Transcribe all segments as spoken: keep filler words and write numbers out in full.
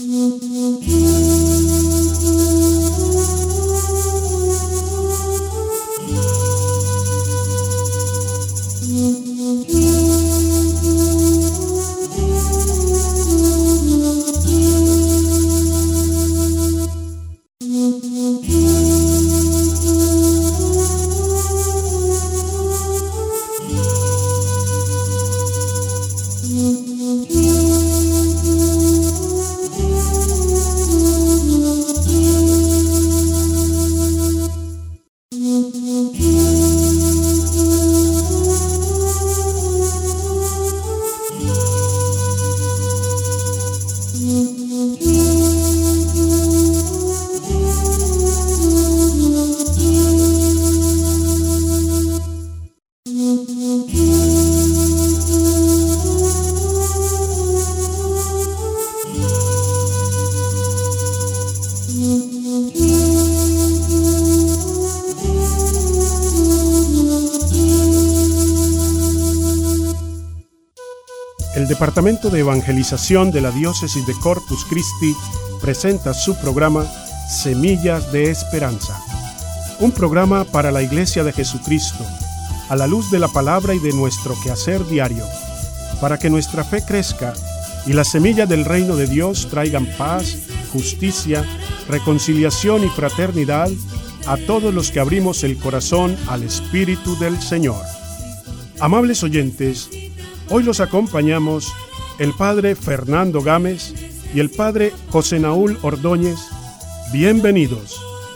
El Departamento de Evangelización de la Diócesis de Corpus Christi presenta su programa Semillas de Esperanza, un programa para la Iglesia de Jesucristo, a la luz de la palabra y de nuestro quehacer diario, para que nuestra fe crezca y las semillas del reino de Dios traigan paz, justicia, reconciliación y fraternidad a todos los que abrimos el corazón al Espíritu del Señor. Amables oyentes, hoy los acompañamos el Padre Fernando Gámez y el Padre José Naúl Ordóñez. Bienvenidos.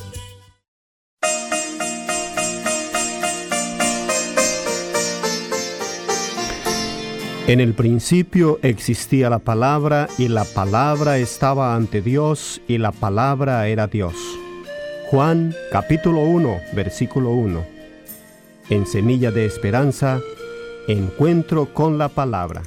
En el principio existía la palabra, y la palabra estaba ante Dios, y la palabra era Dios. Juan capítulo uno, versículo uno. En Semilla de Esperanza, encuentro con la palabra.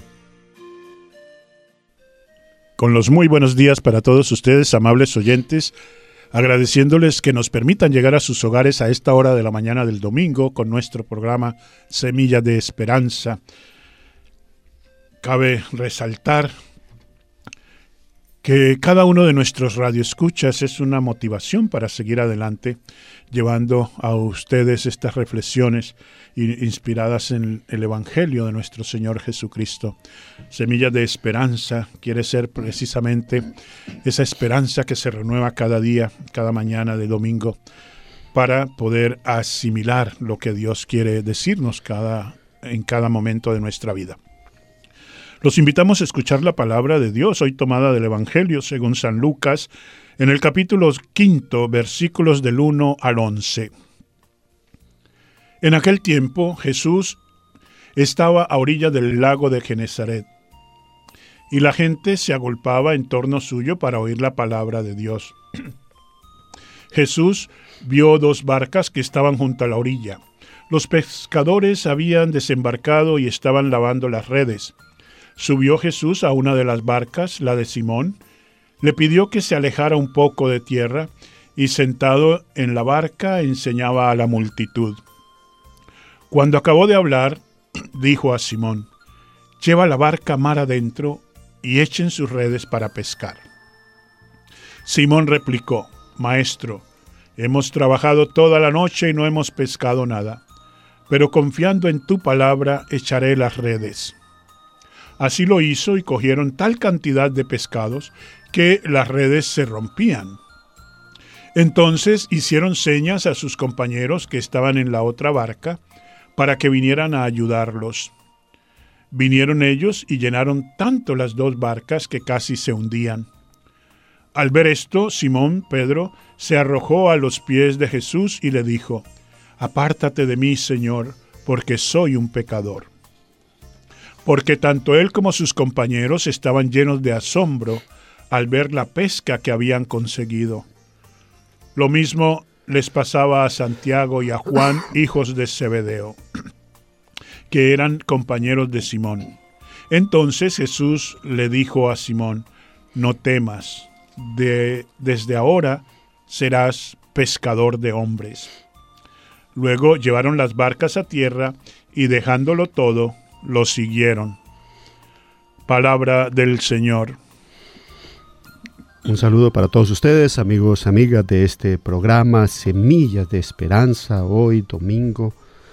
Con los muy buenos días para todos ustedes, amables oyentes, agradeciéndoles que nos permitan llegar a sus hogares a esta hora de la mañana del domingo con nuestro programa Semilla de Esperanza. Cabe resaltar que cada uno de nuestros radioescuchas es una motivación para seguir adelante, llevando a ustedes estas reflexiones inspiradas en el Evangelio de nuestro Señor Jesucristo. Semilla de Esperanza quiere ser precisamente esa esperanza que se renueva cada día, cada mañana de domingo, para poder asimilar lo que Dios quiere decirnos cada, en cada momento de nuestra vida. Los invitamos a escuchar la palabra de Dios, hoy tomada del Evangelio según San Lucas, en el capítulo quinto, versículos del uno al once. En aquel tiempo Jesús estaba a orilla del lago de Genesaret, y la gente se agolpaba en torno suyo para oír la palabra de Dios. Jesús vio dos barcas que estaban junto a la orilla. Los pescadores habían desembarcado y estaban lavando las redes. Subió Jesús a una de las barcas, la de Simón, le pidió que se alejara un poco de tierra y sentado en la barca enseñaba a la multitud. Cuando acabó de hablar, dijo a Simón: «Lleva la barca mar adentro y echen sus redes para pescar». Simón replicó: «Maestro, hemos trabajado toda la noche y no hemos pescado nada, pero confiando en tu palabra echaré las redes». Así lo hizo y cogieron tal cantidad de pescados que las redes se rompían. Entonces hicieron señas a sus compañeros que estaban en la otra barca para que vinieran a ayudarlos. Vinieron ellos y llenaron tanto las dos barcas que casi se hundían. Al ver esto, Simón Pedro se arrojó a los pies de Jesús y le dijo: «Apártate de mí, Señor, porque soy un pecador». Porque tanto él como sus compañeros estaban llenos de asombro al ver la pesca que habían conseguido. Lo mismo les pasaba a Santiago y a Juan, hijos de Zebedeo, que eran compañeros de Simón. Entonces Jesús le dijo a Simón: «No temas, de, desde ahora serás pescador de hombres». Luego llevaron las barcas a tierra y dejándolo todo, lo siguieron. Palabra del Señor. Un saludo para todos ustedes, amigos, amigas de este programa Semillas de Esperanza, hoy domingo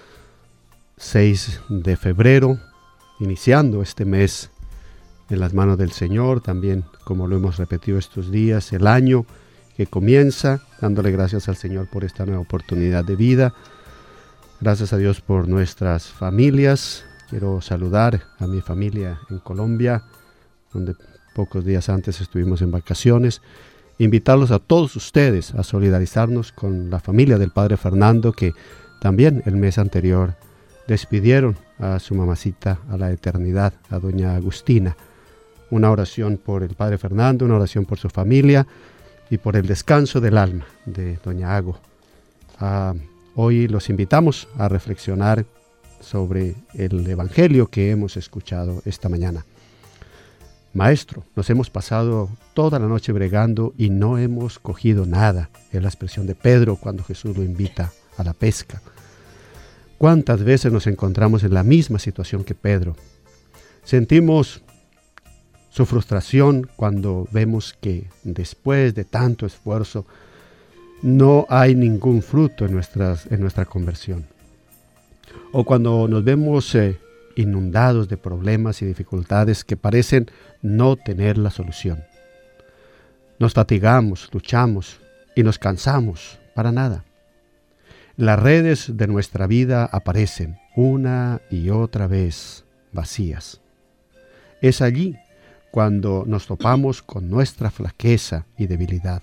seis de febrero, iniciando este mes en las manos del Señor, también como lo hemos repetido estos días, el año que comienza, dándole gracias al Señor por esta nueva oportunidad de vida. Gracias a Dios por nuestras familias. Quiero saludar a mi familia en Colombia, donde pocos días antes estuvimos en vacaciones. Invitarlos a todos ustedes a solidarizarnos con la familia del Padre Fernando, que también el mes anterior despidieron a su mamacita a la eternidad, a doña Agustina. Una oración por el Padre Fernando, una oración por su familia y por el descanso del alma de doña Ago. Uh, hoy los invitamos a reflexionar sobre el Evangelio que hemos escuchado esta mañana. Maestro, nos hemos pasado toda la noche bregando y no hemos cogido nada. Es la expresión de Pedro cuando Jesús lo invita a la pesca. ¿Cuántas veces nos encontramos en la misma situación que Pedro? Sentimos su frustración cuando vemos que después de tanto esfuerzo no hay ningún fruto en, nuestras, en nuestra conversión. O cuando nos vemos eh, inundados de problemas y dificultades que parecen no tener la solución. Nos fatigamos, luchamos y nos cansamos para nada. Las redes de nuestra vida aparecen una y otra vez vacías. Es allí cuando nos topamos con nuestra flaqueza y debilidad.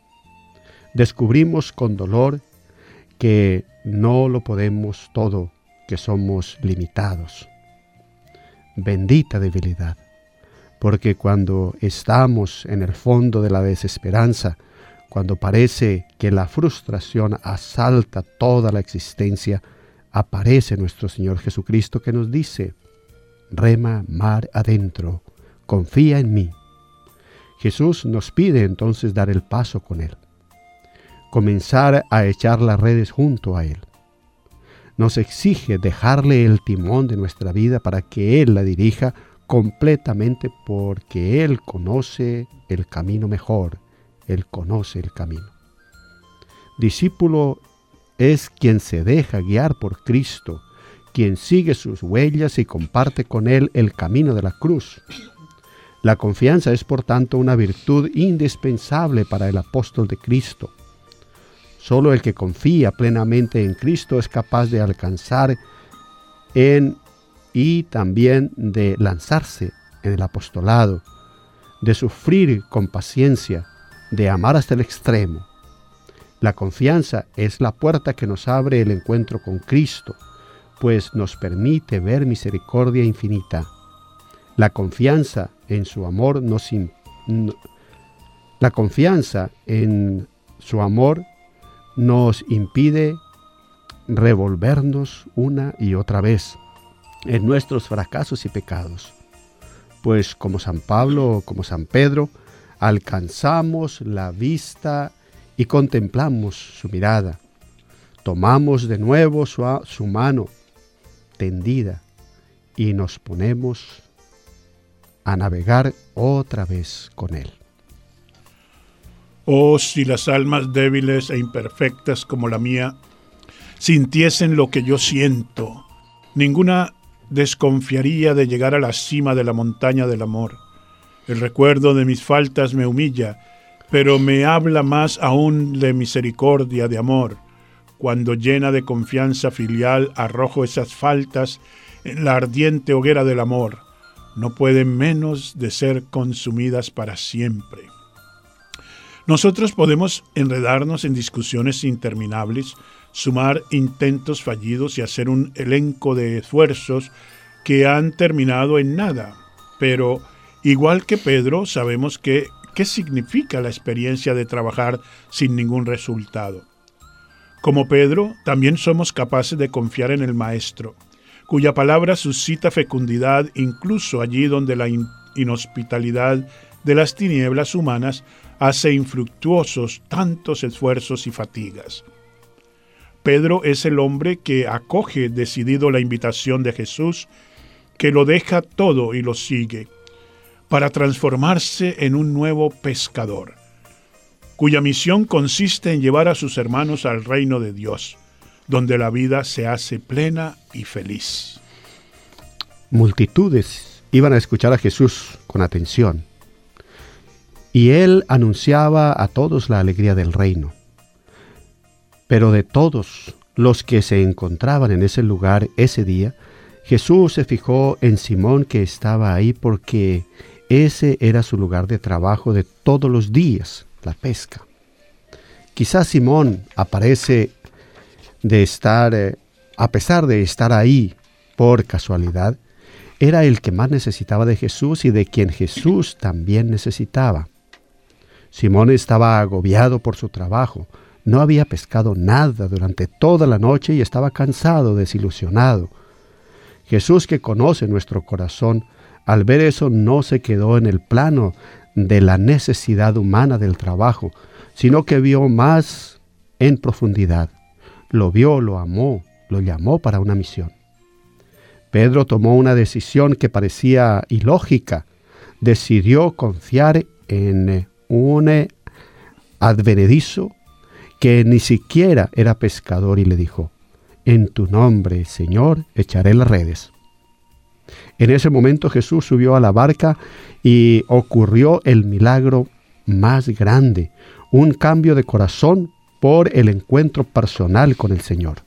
Descubrimos con dolor que no lo podemos todo, que somos limitados. Bendita debilidad, porque cuando estamos en el fondo de la desesperanza, cuando parece que la frustración asalta toda la existencia, aparece nuestro Señor Jesucristo que nos dice: rema mar adentro, confía en mí. Jesús nos pide entonces dar el paso con Él, comenzar a echar las redes junto a Él. Nos exige dejarle el timón de nuestra vida para que Él la dirija completamente, porque Él conoce el camino mejor, Él conoce el camino. Discípulo es quien se deja guiar por Cristo, quien sigue sus huellas y comparte con Él el camino de la cruz. La confianza es, por tanto, una virtud indispensable para el apóstol de Cristo. Solo el que confía plenamente en Cristo es capaz de alcanzar en y también de lanzarse en el apostolado, de sufrir con paciencia, de amar hasta el extremo. La confianza es la puerta que nos abre el encuentro con Cristo, pues nos permite ver misericordia infinita. La confianza en su amor nos in, no, la confianza en su amor nos impide revolvernos una y otra vez en nuestros fracasos y pecados, pues como San Pablo o como San Pedro, alcanzamos la vista y contemplamos su mirada. Tomamos de nuevo su, su mano tendida y nos ponemos a navegar otra vez con Él. Oh, si las almas débiles e imperfectas como la mía sintiesen lo que yo siento, ninguna desconfiaría de llegar a la cima de la montaña del amor. El recuerdo de mis faltas me humilla, pero me habla más aún de misericordia, de amor. Cuando llena de confianza filial arrojo esas faltas en la ardiente hoguera del amor, no pueden menos de ser consumidas para siempre. Nosotros podemos enredarnos en discusiones interminables, sumar intentos fallidos y hacer un elenco de esfuerzos que han terminado en nada. Pero, igual que Pedro, sabemos que, qué significa la experiencia de trabajar sin ningún resultado. Como Pedro, también somos capaces de confiar en el Maestro, cuya palabra suscita fecundidad incluso allí donde la in- inhospitalidad de las tinieblas humanas hace infructuosos tantos esfuerzos y fatigas. Pedro es el hombre que acoge decidido la invitación de Jesús, que lo deja todo y lo sigue, para transformarse en un nuevo pescador, cuya misión consiste en llevar a sus hermanos al reino de Dios, donde la vida se hace plena y feliz. Multitudes iban a escuchar a Jesús con atención, y él anunciaba a todos la alegría del reino. Pero de todos los que se encontraban en ese lugar ese día, Jesús se fijó en Simón, que estaba ahí porque ese era su lugar de trabajo de todos los días, la pesca. Quizás Simón aparece de estar, eh, a pesar de estar ahí por casualidad, era el que más necesitaba de Jesús y de quien Jesús también necesitaba. Simón estaba agobiado por su trabajo, no había pescado nada durante toda la noche y estaba cansado, desilusionado. Jesús, que conoce nuestro corazón, al ver eso no se quedó en el plano de la necesidad humana del trabajo, sino que vio más en profundidad. Lo vio, lo amó, lo llamó para una misión. Pedro tomó una decisión que parecía ilógica. Decidió confiar en un advenedizo que ni siquiera era pescador y le dijo: «En tu nombre, Señor, echaré las redes». En ese momento Jesús subió a la barca y ocurrió el milagro más grande, un cambio de corazón por el encuentro personal con el Señor.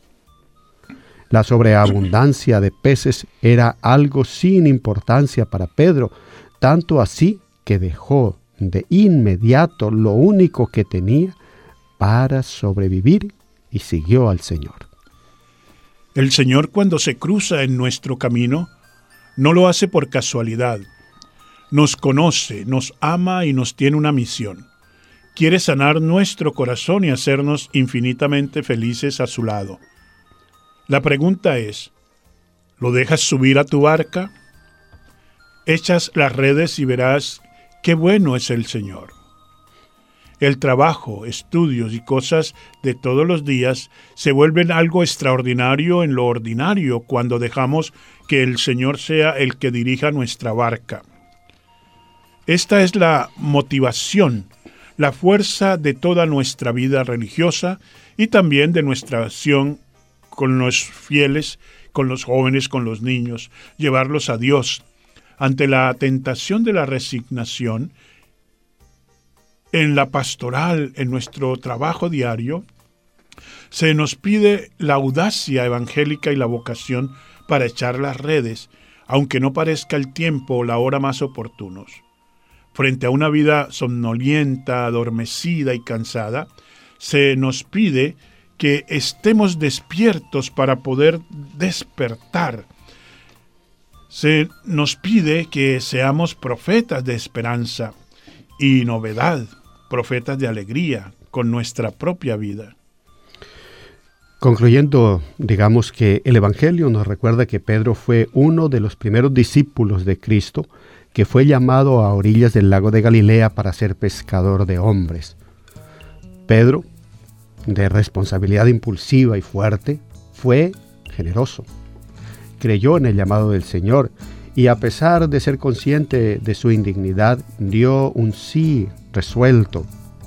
La sobreabundancia de peces era algo sin importancia para Pedro, tanto así que dejó de inmediato lo único que tenía para sobrevivir y siguió al Señor. El Señor, cuando se cruza en nuestro camino, no lo hace por casualidad. Nos conoce, nos ama y nos tiene una misión. Quiere sanar nuestro corazón y hacernos infinitamente felices a su lado. La pregunta es, ¿lo dejas subir a tu barca? Echas las redes y verás qué bueno es el Señor. El trabajo, estudios y cosas de todos los días se vuelven algo extraordinario en lo ordinario cuando dejamos que el Señor sea el que dirija nuestra barca. Esta es la motivación, la fuerza de toda nuestra vida religiosa y también de nuestra acción con los fieles, con los jóvenes, con los niños, llevarlos a Dios. Ante la tentación de la resignación, en la pastoral, en nuestro trabajo diario, se nos pide la audacia evangélica y la vocación para echar las redes, aunque no parezca el tiempo o la hora más oportunos. Frente a una vida somnolienta, adormecida y cansada, se nos pide que estemos despiertos para poder despertar. Se nos pide que seamos profetas de esperanza y novedad, profetas de alegría con nuestra propia vida. Concluyendo, digamos que el Evangelio nos recuerda que Pedro fue uno de los primeros discípulos de Cristo que fue llamado a orillas del lago de Galilea para ser pescador de hombres. Pedro, de responsabilidad impulsiva y fuerte, fue generoso. Creyó en el llamado del Señor y a pesar de ser consciente de su indignidad, dio un sí resuelto,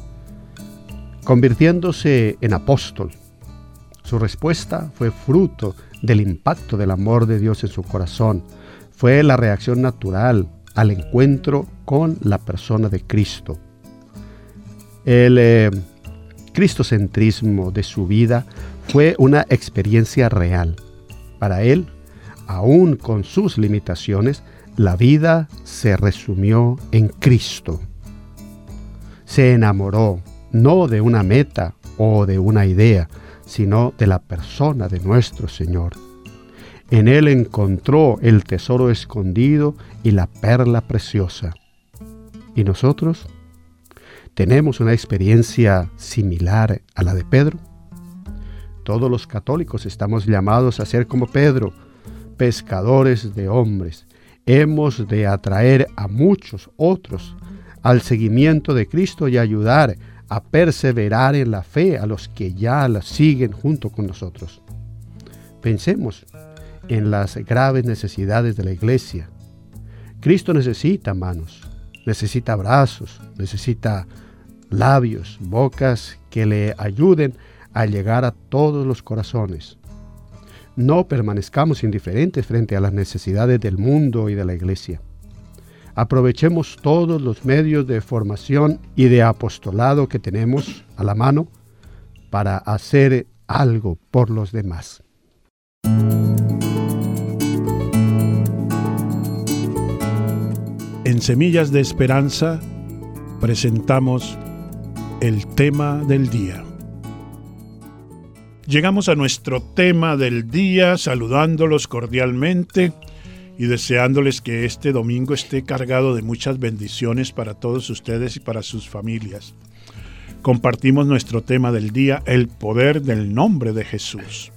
convirtiéndose en apóstol. Su respuesta fue fruto del impacto del amor de Dios en su corazón. Fue la reacción natural al encuentro con la persona de Cristo. El eh, cristocentrismo de su vida fue una experiencia real. Para él, aún con sus limitaciones, la vida se resumió en Cristo. Se enamoró no de una meta o de una idea, sino de la persona de nuestro Señor. En Él encontró el tesoro escondido y la perla preciosa. ¿Y nosotros? ¿Tenemos una experiencia similar a la de Pedro? Todos los católicos estamos llamados a ser como Pedro, pescadores de hombres. Hemos de atraer a muchos otros al seguimiento de Cristo y ayudar a perseverar en la fe a los que ya la siguen junto con nosotros. Pensemos en las graves necesidades de la iglesia. Cristo necesita manos, necesita brazos, necesita labios, bocas que le ayuden a llegar a todos los corazones. No permanezcamos indiferentes frente a las necesidades del mundo y de la iglesia. Aprovechemos todos los medios de formación y de apostolado que tenemos a la mano para hacer algo por los demás. En Semillas de Esperanza presentamos el tema del día. Llegamos a nuestro tema del día saludándolos cordialmente y deseándoles que este domingo esté cargado de muchas bendiciones para todos ustedes y para sus familias. Compartimos nuestro tema del día, el poder del nombre de Jesús.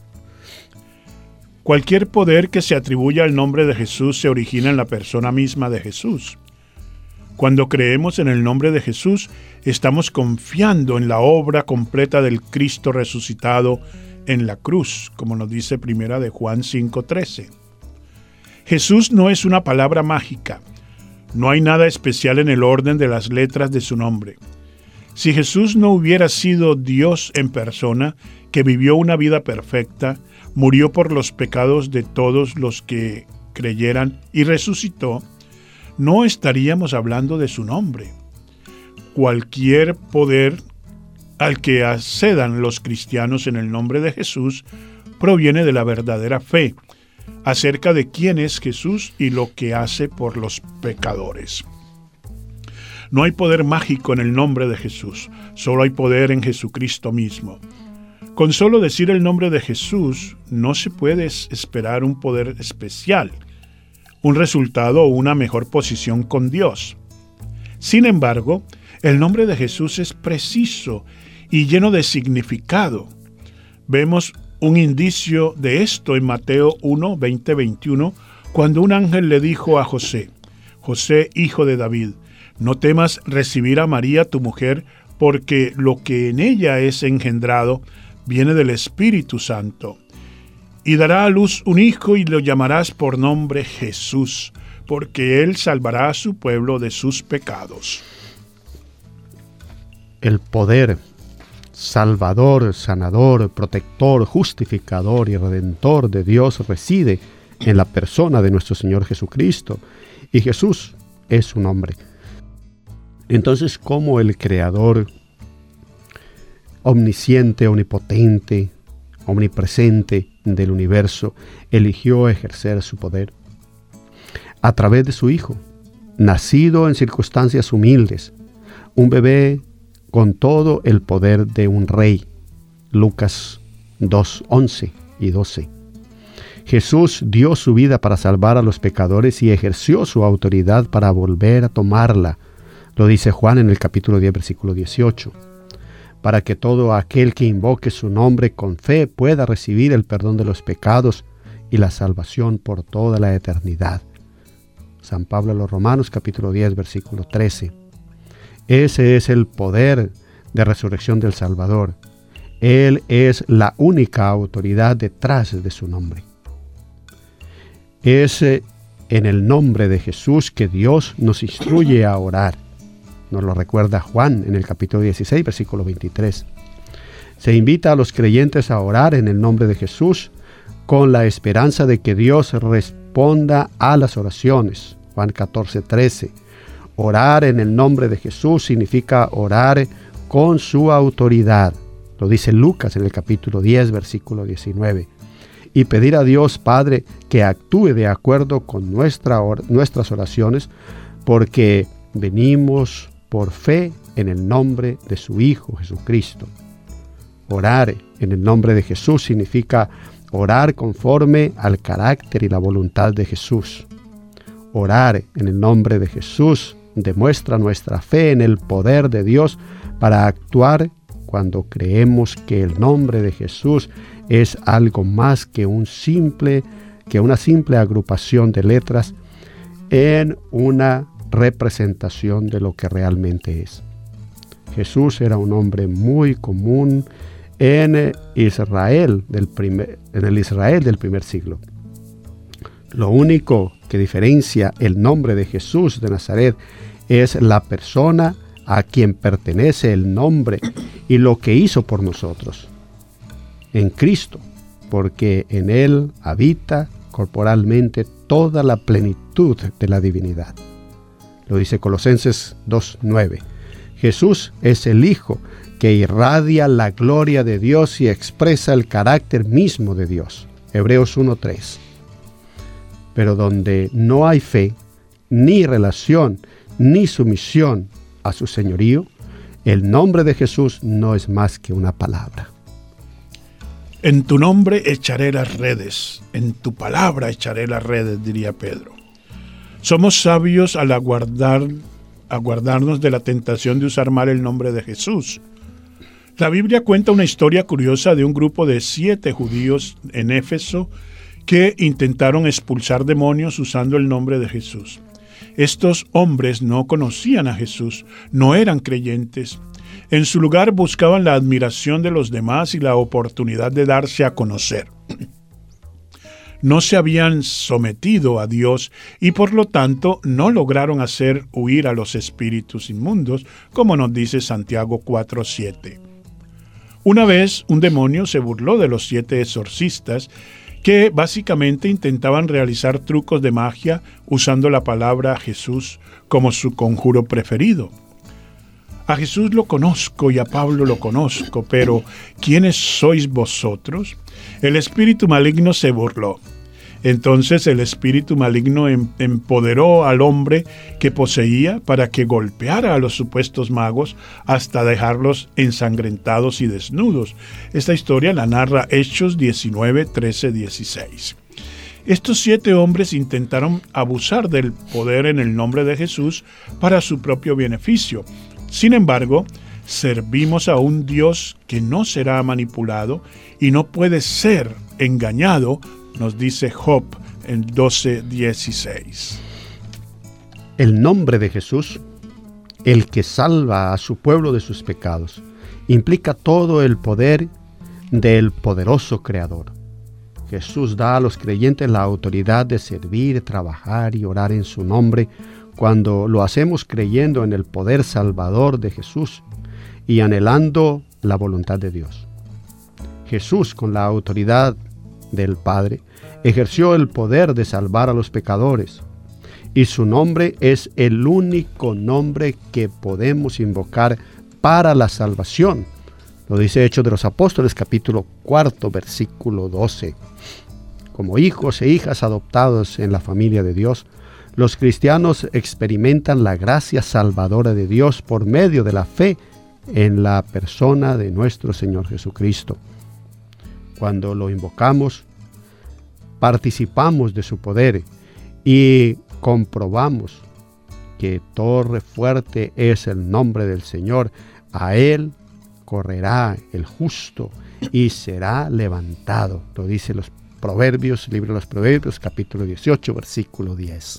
Cualquier poder que se atribuya al nombre de Jesús se origina en la persona misma de Jesús. Cuando creemos en el nombre de Jesús, estamos confiando en la obra completa del Cristo resucitado en la cruz, como nos dice Primera de Juan cinco trece. Jesús no es una palabra mágica. No hay nada especial en el orden de las letras de su nombre. Si Jesús no hubiera sido Dios en persona, que vivió una vida perfecta, murió por los pecados de todos los que creyeran y resucitó, no estaríamos hablando de su nombre. Cualquier poder al que accedan los cristianos en el nombre de Jesús proviene de la verdadera fe acerca de quién es Jesús y lo que hace por los pecadores. No hay poder mágico en el nombre de Jesús, solo hay poder en Jesucristo mismo. Con solo decir el nombre de Jesús no se puede esperar un poder especial, un resultado o una mejor posición con Dios. Sin embargo, el nombre de Jesús es preciso y lleno de significado. Vemos un indicio de esto en Mateo uno, veinte, veintiuno, cuando un ángel le dijo a José: José, hijo de David, no temas recibir a María tu mujer, porque lo que en ella es engendrado viene del Espíritu Santo. Y dará a luz un hijo y lo llamarás por nombre Jesús, porque él salvará a su pueblo de sus pecados. El poder salvador, sanador, protector, justificador y redentor de Dios reside en la persona de nuestro Señor Jesucristo, y Jesús es su nombre. Entonces, ¿cómo el Creador omnisciente, omnipotente, omnipresente del universo eligió ejercer su poder? A través de su Hijo, nacido en circunstancias humildes, un bebé con todo el poder de un rey. Lucas dos, once y doce. Jesús dio su vida para salvar a los pecadores y ejerció su autoridad para volver a tomarla. Lo dice Juan en el capítulo diez, versículo dieciocho. Para que todo aquel que invoque su nombre con fe pueda recibir el perdón de los pecados y la salvación por toda la eternidad. San Pablo a los Romanos, capítulo diez, versículo trece. Ese es el poder de resurrección del Salvador. Él es la única autoridad detrás de su nombre. Es en el nombre de Jesús que Dios nos instruye a orar. Nos lo recuerda Juan en el capítulo dieciséis, versículo veintitrés. Se invita a los creyentes a orar en el nombre de Jesús con la esperanza de que Dios responda a las oraciones. Juan catorce, trece. Orar en el nombre de Jesús significa orar con su autoridad. Lo dice Lucas en el capítulo diez, versículo diecinueve. Y pedir a Dios Padre que actúe de acuerdo con nuestra or- nuestras oraciones, porque venimos por fe en el nombre de su Hijo Jesucristo. Orar en el nombre de Jesús significa orar conforme al carácter y la voluntad de Jesús. Orar en el nombre de Jesús demuestra nuestra fe en el poder de Dios para actuar cuando creemos que el nombre de Jesús es algo más que un simple, que una simple agrupación de letras en una representación de lo que realmente es. Jesús era un hombre muy común en Israel del primer, en el Israel del primer siglo. Lo único que diferencia el nombre de Jesús de Nazaret es la persona a quien pertenece el nombre y lo que hizo por nosotros. En Cristo, porque en Él habita corporalmente toda la plenitud de la divinidad. Lo dice Colosenses dos nueve. Jesús es el Hijo que irradia la gloria de Dios y expresa el carácter mismo de Dios. Hebreos uno tres. Pero donde no hay fe, ni relación, ni sumisión a su señorío, el nombre de Jesús no es más que una palabra. En tu nombre echaré las redes, en tu palabra echaré las redes, diría Pedro. Somos sabios al aguardar, aguardarnos de la tentación de usar mal el nombre de Jesús. La Biblia cuenta una historia curiosa de un grupo de siete judíos en Éfeso que intentaron expulsar demonios usando el nombre de Jesús. Estos hombres no conocían a Jesús, no eran creyentes. En su lugar buscaban la admiración de los demás y la oportunidad de darse a conocer. No se habían sometido a Dios y por lo tanto no lograron hacer huir a los espíritus inmundos, como nos dice Santiago cuatro siete. Una vez un demonio se burló de los siete exorcistas que básicamente intentaban realizar trucos de magia usando la palabra Jesús como su conjuro preferido. A Jesús lo conozco y a Pablo lo conozco, pero ¿quiénes sois vosotros? El espíritu maligno se burló. Entonces el espíritu maligno em- empoderó al hombre que poseía para que golpeara a los supuestos magos hasta dejarlos ensangrentados y desnudos. Esta historia la narra Hechos diecinueve, trece, dieciséis. Estos siete hombres intentaron abusar del poder en el nombre de Jesús para su propio beneficio. Sin embargo, servimos a un Dios que no será manipulado y no puede ser engañado, nos dice Job en doce dieciséis. El nombre de Jesús, el que salva a su pueblo de sus pecados, implica todo el poder del poderoso Creador. Jesús da a los creyentes la autoridad de servir, trabajar y orar en su nombre cuando lo hacemos creyendo en el poder salvador de Jesús y anhelando la voluntad de Dios. Jesús, con la autoridad del Padre, ejerció el poder de salvar a los pecadores, y su nombre es el único nombre que podemos invocar para la salvación. Lo dice Hechos de los Apóstoles, capítulo cuarto, versículo doce. Como hijos e hijas adoptados en la familia de Dios, los cristianos experimentan la gracia salvadora de Dios por medio de la fe en la persona de nuestro Señor Jesucristo. Cuando lo invocamos, participamos de su poder y comprobamos que torre fuerte es el nombre del Señor. A Él correrá el justo y será levantado. Lo dice los Proverbios, libro de los Proverbios, capítulo dieciocho, versículo diez.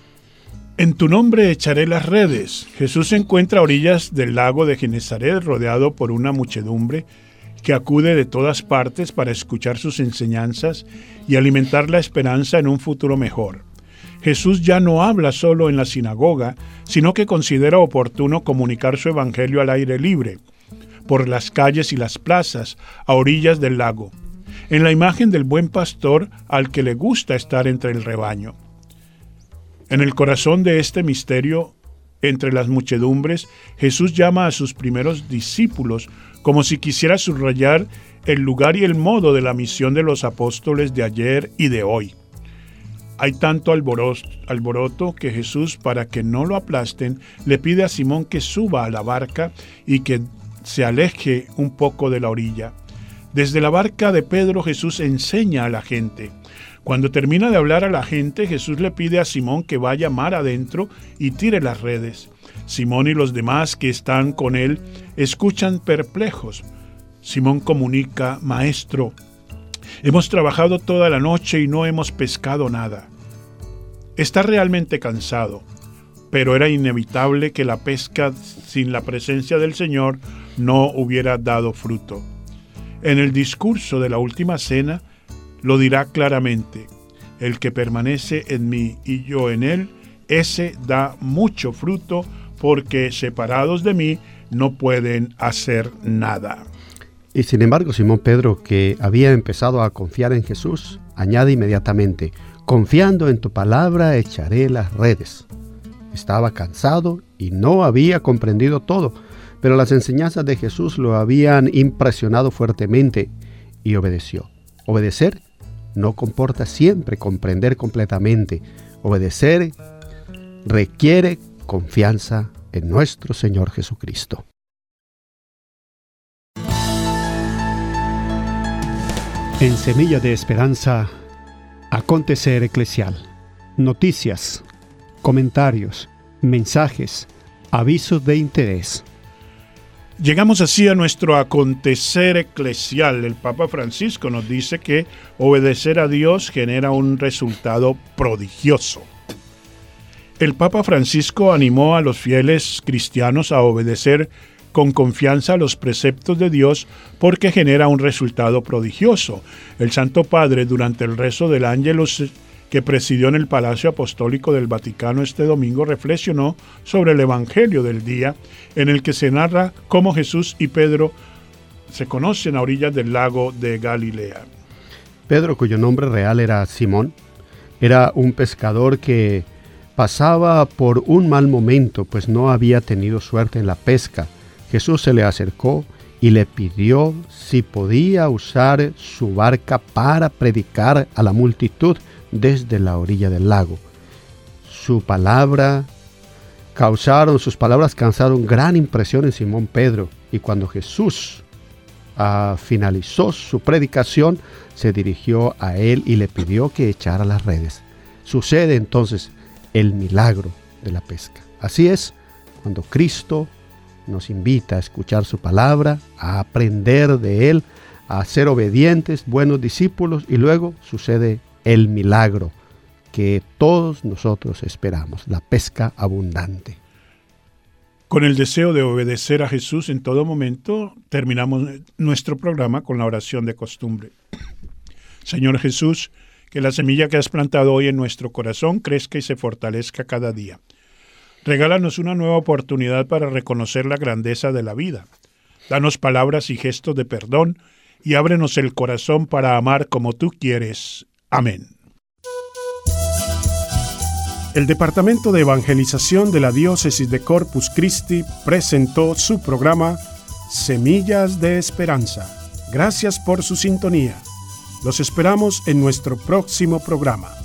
En tu nombre echaré las redes. Jesús se encuentra a orillas del lago de Genezaret, rodeado por una muchedumbre que acude de todas partes para escuchar sus enseñanzas y alimentar la esperanza en un futuro mejor. Jesús ya no habla solo en la sinagoga, sino que considera oportuno comunicar su evangelio al aire libre, por las calles y las plazas, a orillas del lago, en la imagen del buen pastor al que le gusta estar entre el rebaño. En el corazón de este misterio, entre las muchedumbres, Jesús llama a sus primeros discípulos como si quisiera subrayar el lugar y el modo de la misión de los apóstoles de ayer y de hoy. Hay tanto alboroto, alboroto que Jesús, para que no lo aplasten, le pide a Simón que suba a la barca y que se aleje un poco de la orilla. Desde la barca de Pedro, Jesús enseña a la gente. Cuando termina de hablar a la gente, Jesús le pide a Simón que vaya mar adentro y tire las redes. Simón y los demás que están con él escuchan perplejos. Simón comunica: Maestro, hemos trabajado toda la noche y no hemos pescado nada. Está realmente cansado, pero era inevitable que la pesca sin la presencia del Señor no hubiera dado fruto. En el discurso de la última cena lo dirá claramente: el que permanece en mí y yo en él, ese da mucho fruto, porque separados de mí no pueden hacer nada. Y sin embargo, Simón Pedro, que había empezado a confiar en Jesús, añade inmediatamente: confiando en tu palabra echaré las redes. Estaba cansado y no había comprendido todo, pero las enseñanzas de Jesús lo habían impresionado fuertemente y obedeció. Obedecer no comporta siempre comprender completamente. Obedecer requiere confianza en nuestro Señor Jesucristo. En Semilla de Esperanza, acontecer eclesial, noticias, comentarios, mensajes, avisos de interés. Llegamos así a nuestro acontecer eclesial. El Papa Francisco nos dice que obedecer a Dios genera un resultado prodigioso. El Papa Francisco animó a los fieles cristianos a obedecer con confianza los preceptos de Dios porque genera un resultado prodigioso. El Santo Padre, durante el rezo del Ángelus que presidió en el Palacio Apostólico del Vaticano este domingo, reflexionó sobre el Evangelio del día, en el que se narra cómo Jesús y Pedro se conocen a orillas del lago de Galilea. Pedro, cuyo nombre real era Simón, era un pescador que pasaba por un mal momento, pues no había tenido suerte en la pesca. Jesús se le acercó y le pidió si podía usar su barca para predicar a la multitud desde la orilla del lago. Su palabra causaron, sus palabras causaron gran impresión en Simón Pedro, y cuando Jesús uh, finalizó su predicación, se dirigió a él y le pidió que echara las redes. Sucede entonces el milagro de la pesca. Así es, cuando Cristo nos invita a escuchar su palabra, a aprender de él, a ser obedientes, buenos discípulos, y luego sucede el milagro que todos nosotros esperamos, la pesca abundante. Con el deseo de obedecer a Jesús en todo momento, terminamos nuestro programa con la oración de costumbre. Señor Jesús, que la semilla que has plantado hoy en nuestro corazón crezca y se fortalezca cada día. Regálanos una nueva oportunidad para reconocer la grandeza de la vida. Danos palabras y gestos de perdón y ábrenos el corazón para amar como tú quieres. Amén. El Departamento de Evangelización de la Diócesis de Corpus Christi presentó su programa Semillas de Esperanza. Gracias por su sintonía. Los esperamos en nuestro próximo programa.